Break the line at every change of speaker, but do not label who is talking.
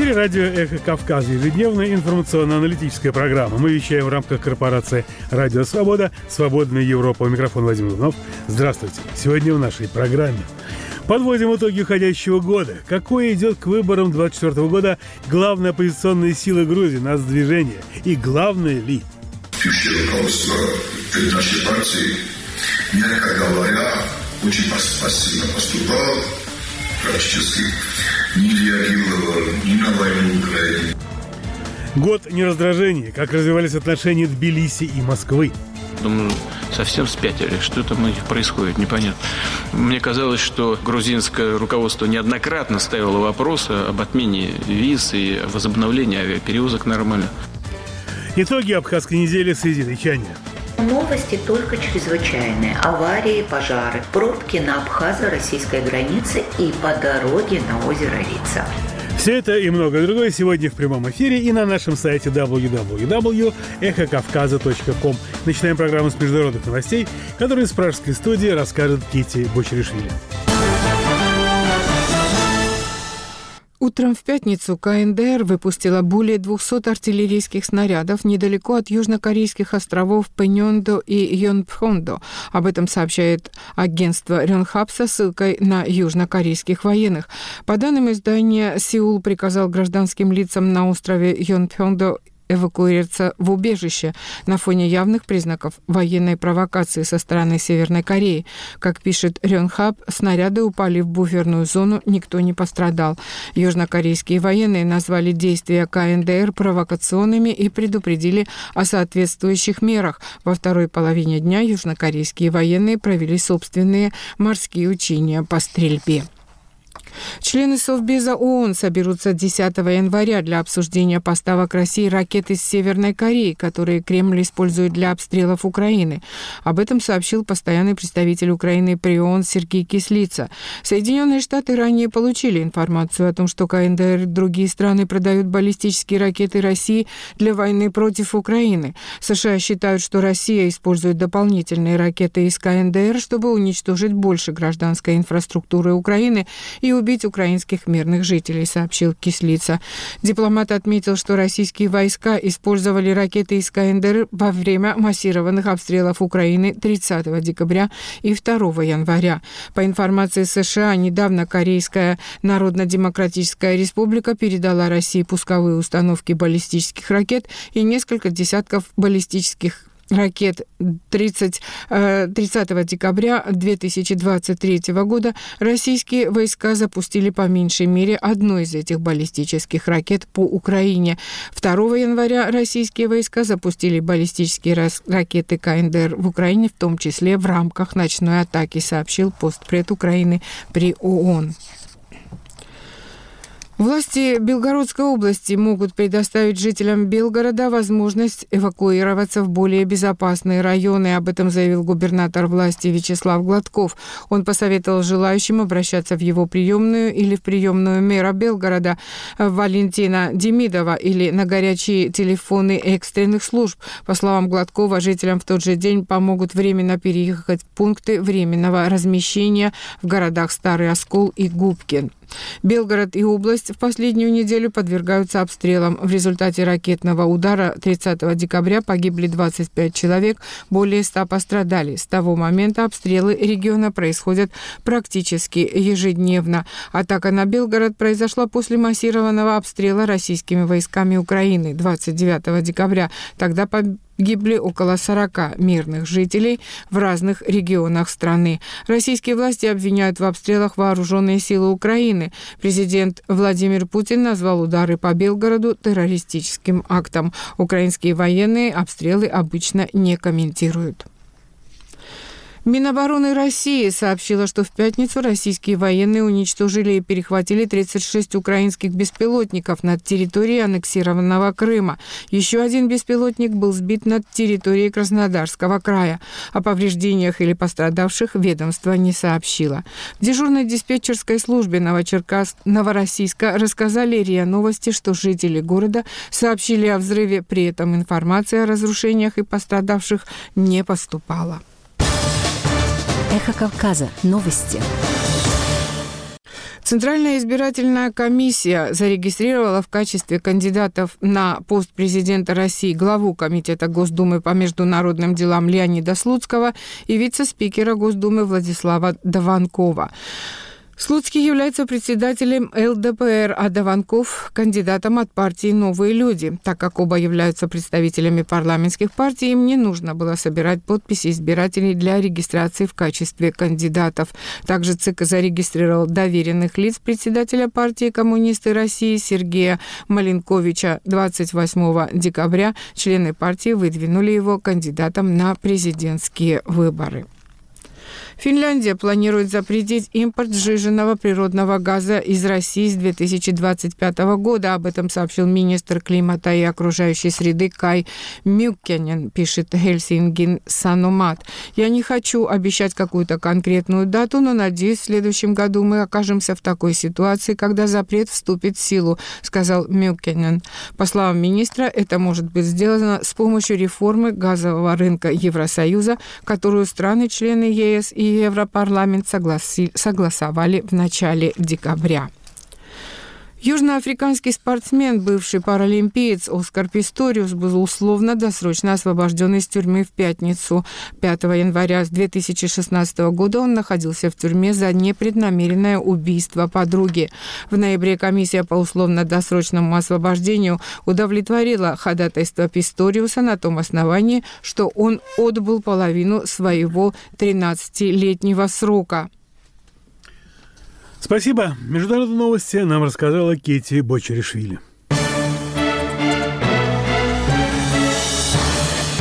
эфире радио «Эхо Кавказа», ежедневная информационно-аналитическая программа. Мы вещаем в рамках корпорации «Радио Свобода», «Свободная Европа». У микрофона Владимир Иванов. Здравствуйте. Сегодня в нашей программе подводим итоги уходящего года. Какой идет к выборам 2024 года главная оппозиционная сила Грузии, нацдвижение? И главное ли?
Бывшее руководство нашей партии, мягко говоря, очень пассивно поступало, практически не реагировало ни на войну в Украине.
Год нераздражения. Как развивались отношения Тбилиси и Москвы?
Думаю, совсем спятили. Что там у них происходит, непонятно. Мне казалось, что грузинское руководство неоднократно ставило вопросы об отмене виз и возобновлении авиаперевозок нормально.
Итоги абхазской недели соединичания.
Новости только чрезвычайные. Аварии, пожары, пробки на абхазо-российской границе и по дороге на озеро Рица.
Все это и многое другое сегодня в прямом эфире и на нашем сайте www.эхокавказа.ком. Начинаем программу с международных новостей, которые из пражской студии расскажет Кити Бочеришвили.
Утром в пятницу КНДР выпустила более 200 артиллерийских снарядов недалеко от южнокорейских островов Пэньондо и Йонпхондо. Об этом сообщает агентство Рёнхап со ссылкой на южнокорейских военных. По данным издания, Сеул приказал гражданским лицам на острове Йонпхондо эвакуироваться в убежище на фоне явных признаков военной провокации со стороны Северной Кореи. Как пишет Рёнхап, снаряды упали в буферную зону, никто не пострадал. Южнокорейские военные назвали действия КНДР провокационными и предупредили о соответствующих мерах. Во второй половине дня южнокорейские военные провели собственные морские учения по стрельбе. Члены Совбеза ООН соберутся 10 января для обсуждения поставок России ракет из Северной Кореи, которые Кремль использует для обстрелов Украины. Об этом сообщил постоянный представитель Украины при ООН Сергей Кислица. Соединенные Штаты ранее получили информацию о том, что КНДР и другие страны продают баллистические ракеты России для войны против Украины. США считают, что Россия использует дополнительные ракеты из КНДР, чтобы уничтожить больше гражданской инфраструктуры Украины и убить украинских мирных жителей, сообщил Кислица. Дипломат отметил, что российские войска использовали ракеты из КНДР во время массированных обстрелов Украины 30 декабря и 2 января. По информации США, недавно Корейская Народно-Демократическая Республика передала России пусковые установки баллистических ракет и несколько десятков баллистических ракет. 30 декабря 2023 года российские войска запустили по меньшей мере одну из этих баллистических ракет по Украине. 2 января российские войска запустили баллистические ракеты КНДР в Украине, в том числе в рамках ночной атаки, сообщил постпред Украины при ООН. Власти Белгородской области могут предоставить жителям Белгорода возможность эвакуироваться в более безопасные районы. Об этом заявил губернатор власти Вячеслав Гладков. Он посоветовал желающим обращаться в его приемную или в приемную мэра Белгорода Валентина Демидова или на горячие телефоны экстренных служб. По словам Гладкова, жителям в тот же день помогут временно переехать в пункты временного размещения в городах Старый Оскол и Губкин. Белгород и область в последнюю неделю подвергаются обстрелам. В результате ракетного удара 30 декабря погибли 25 человек, более 100 пострадали. С того момента обстрелы региона происходят практически ежедневно. Атака на Белгород произошла после массированного обстрела российскими войсками Украины 29 декабря. Тогда погибли около 40 мирных жителей в разных регионах страны. Российские власти обвиняют в обстрелах вооруженные силы Украины. Президент Владимир Путин назвал удары по Белгороду террористическим актом. Украинские военные обстрелы обычно не комментируют. Минобороны России сообщила, что в пятницу российские военные уничтожили и перехватили 36 украинских беспилотников над территорией аннексированного Крыма. Еще один беспилотник был сбит над территорией Краснодарского края. О повреждениях или пострадавших ведомство не сообщило. В дежурной диспетчерской службе Новороссийска рассказали РИА Новости, что жители города сообщили о взрыве. При этом информация о разрушениях и пострадавших не поступала.
Эхо Кавказа. Новости.
Центральная избирательная комиссия зарегистрировала в качестве кандидатов на пост президента России главу Комитета Госдумы по международным делам Леонида Слуцкого и вице-спикера Госдумы Владислава Даванкова. Слуцкий является председателем ЛДПР, а Даванков – кандидатом от партии «Новые люди». Так как оба являются представителями парламентских партий, им не нужно было собирать подписи избирателей для регистрации в качестве кандидатов. Также ЦИК зарегистрировал доверенных лиц председателя партии «Коммунисты России» Сергея Маленковича. 28 декабря члены партии выдвинули его кандидатом на президентские выборы. Финляндия планирует запретить импорт сжиженного природного газа из России с 2025 года. Об этом сообщил министр климата и окружающей среды Кай Мюккенен, пишет Helsingin Sanomat. «Я не хочу обещать какую-то конкретную дату, но надеюсь, в следующем году мы окажемся в такой ситуации, когда запрет вступит в силу», сказал Мюккенен. По словам министра, это может быть сделано с помощью реформы газового рынка Евросоюза, которую страны-члены ЕС и Европарламент согласовали в начале декабря. Южноафриканский спортсмен, бывший паралимпиец Оскар Писториус был условно-досрочно освобожден из тюрьмы в пятницу. 5 января 2016 года он находился в тюрьме за непреднамеренное убийство подруги. В ноябре комиссия по условно-досрочному освобождению удовлетворила ходатайство Писториуса на том основании, что он отбыл половину своего 13-летнего срока.
Спасибо. Международные новости нам рассказала Кэти Бочаришвили.